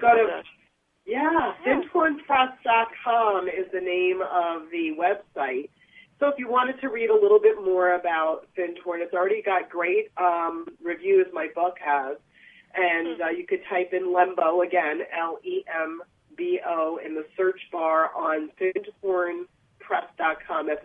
Speaker 2: Findhornpress.com is the name of the website. So if you wanted to read a little bit more about Findhorn, it's already got great reviews, my book has. And you could type in Lembo, again, Lembo, in the search bar on Findhornpress.com. That's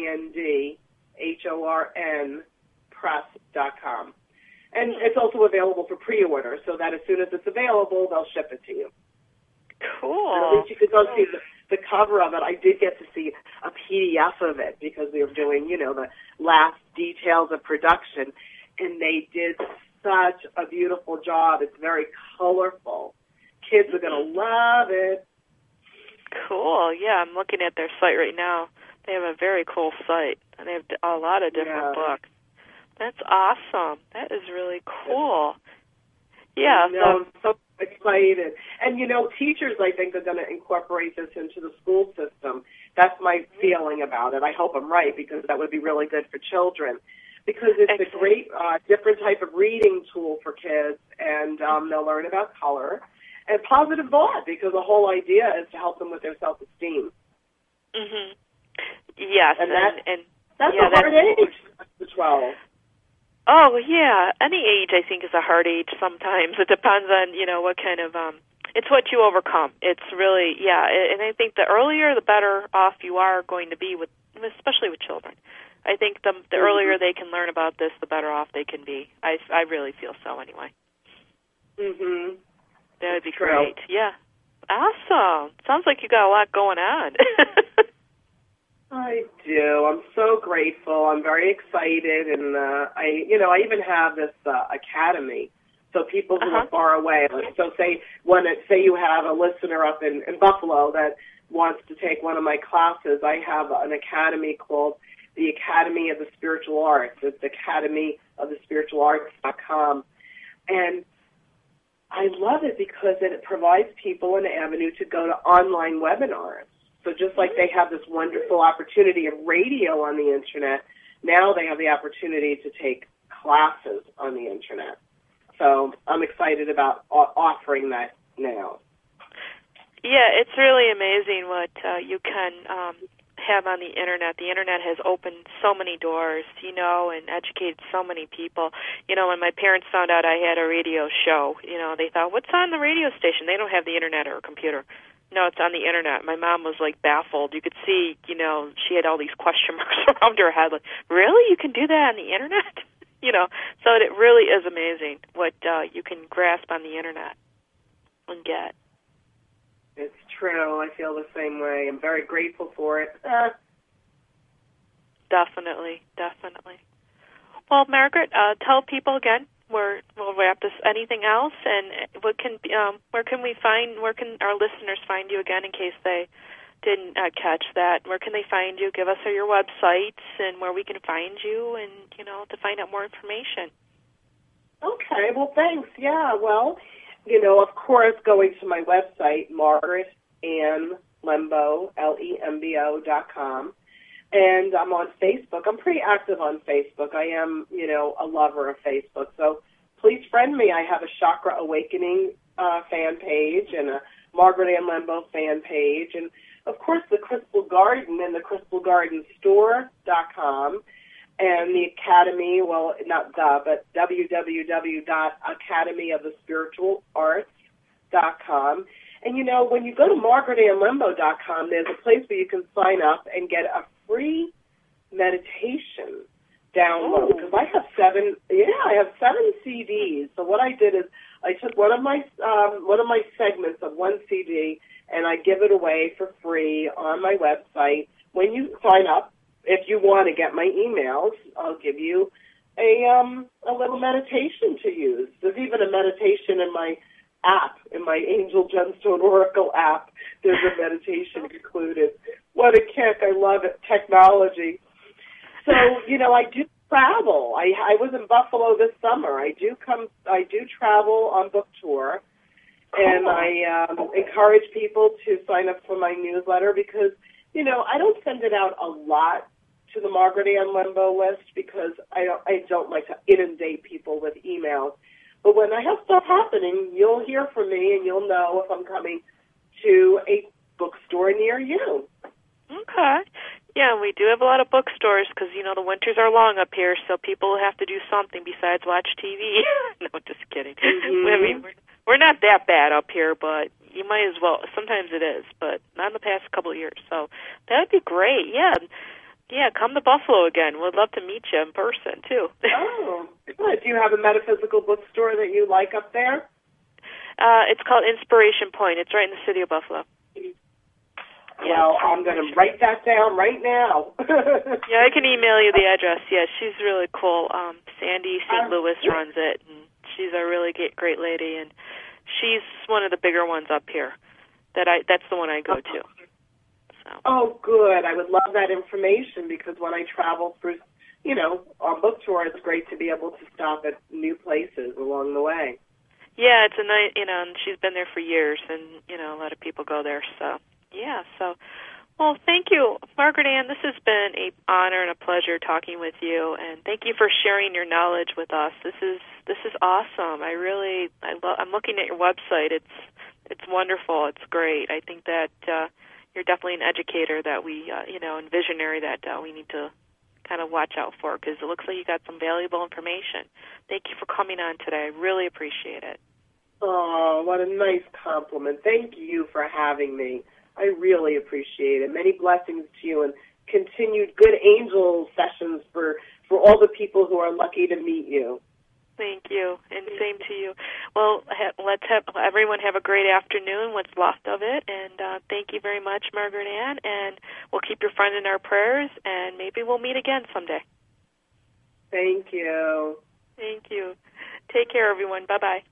Speaker 2: Findhorn press.com. And it's also available for pre-order, so that as soon as it's available, they'll ship it to you.
Speaker 1: Cool.
Speaker 2: And at least you could go see the cover of it. I did get to see a PDF of it because we were doing, the last details of production, and they did such a beautiful job. It's very colorful. Kids are going to love it.
Speaker 1: Cool. Yeah, I'm looking at their site right now. They have a very cool site, and they have a lot of different books. That's awesome. That is really cool. Yeah.
Speaker 2: I'm so excited. And, teachers, I think, are going to incorporate this into the school system. That's my feeling about it. I hope I'm right, because that would be really good for children. Because it's a great different type of reading tool for kids, and they'll learn about color and positive thought, because the whole idea is to help them with their self-esteem.
Speaker 1: Mm-hmm. Yes,
Speaker 2: and that's a hard age, the 12.
Speaker 1: Oh, yeah. Any age, I think, is a hard age sometimes. It depends on, what kind of, it's what you overcome. It's really, and I think the earlier, the better off you are going to be, especially with children. I think the earlier they can learn about this, the better off they can be. I really feel so anyway.
Speaker 2: Mm-hmm.
Speaker 1: That would be great. Yeah. Awesome. Sounds like you got a lot going on.
Speaker 2: I do. I'm so grateful. I'm very excited, and I even have this academy So people who are far away. So say you have a listener up in Buffalo that wants to take one of my classes, I have an academy called the Academy of the Spiritual Arts. It's academyofthespiritualarts.com. And I love it because it provides people an avenue to go to online webinars. So just like they have this wonderful opportunity of radio on the Internet, now they have the opportunity to take classes on the Internet. So I'm excited about offering that now.
Speaker 1: Yeah, it's really amazing what you can have on the Internet. The Internet has opened so many doors, and educated so many people. When my parents found out I had a radio show, they thought, what's on the radio station? They don't have the Internet or a computer. No, it's on the Internet. My mom was, baffled. You could see, she had all these question marks around her head. Like, really? You can do that on the Internet? So it really is amazing what you can grasp on the Internet and get.
Speaker 2: It's true. I feel the same way. I'm very grateful for it.
Speaker 1: Definitely. Well, Margaret, tell people again. We'll wrap this. Anything else? And where can our listeners find you again in case they didn't catch that? Where can they find you? Give us your websites and where we can find you, and to find out more information.
Speaker 2: Okay. Well, thanks. Yeah. Well, of course, going to my website, MargaretAnnLembo, LEMBO.com. And I'm on Facebook. I'm pretty active on Facebook. I am, a lover of Facebook. So please friend me. I have a Chakra Awakening fan page and a Margaret Ann Lembo fan page. And, of course, the Crystal Garden and the crystalgardenstore.com. And the Academy, but www.academyofthespiritualarts.com. And, when you go to margaretannlembo.com, there's a place where you can sign up and get a free meditation download. Because I have 7 CDs. So what I did is I took one of my segments of one CD and I give it away for free on my website. When you sign up, if you want to get my emails, I'll give you a little meditation to use. There's even a meditation in my app, in my Angel Gemstone Oracle app. There's a meditation included. What a kick. I love it. Technology. So, I do travel. I was in Buffalo this summer. I do travel on book tour. And I encourage people to sign up for my newsletter because, I don't send it out a lot to the Margaret Ann Lembo list because I don't like to inundate people with emails. But when I have stuff happening, you'll hear from me and you'll know if I'm coming to a bookstore near you.
Speaker 1: Okay. Yeah, we do have a lot of bookstores because, the winters are long up here, so people have to do something besides watch TV. No, just kidding.
Speaker 2: Mm-hmm.
Speaker 1: I mean, we're not that bad up here, but you might as well. Sometimes it is, but not in the past couple of years. So that would be great. Yeah. Yeah, come to Buffalo again. We'd love to meet you in person, too.
Speaker 2: Oh, good. Do you have a metaphysical bookstore that you like up there?
Speaker 1: It's called Inspiration Point. It's right in the city of Buffalo.
Speaker 2: Well, I'm going to write that down right now.
Speaker 1: Yeah, I can email you the address. Yeah, she's really cool. Sandy St. Louis runs it, and she's a really great lady, and she's one of the bigger ones up here. That's the one I go to. So.
Speaker 2: Oh, good. I would love that information because when I travel through, on book tour, it's great to be able to stop at new places along the way.
Speaker 1: Yeah, it's a nice, and she's been there for years, and, a lot of people go there. So, yeah, well, thank you, Margaret Ann. This has been an honor and a pleasure talking with you, and thank you for sharing your knowledge with us. This is awesome. I'm looking at your website. It's wonderful. It's great. I think that you're definitely an educator that we, and visionary that we need to kind of watch out for because it looks like you got some valuable information. Thank you for coming on today. I really appreciate it.
Speaker 2: Oh, what a nice compliment. Thank you for having me. I really appreciate it. Many blessings to you and continued good angel sessions for all the people who are lucky to meet you.
Speaker 1: Thank you, and same to you. Well, let's have everyone have a great afternoon, what's left of it, and thank you very much, Margaret Ann, and we'll keep your friend in our prayers, and maybe we'll meet again someday.
Speaker 2: Thank you.
Speaker 1: Thank you. Take care, everyone. Bye-bye.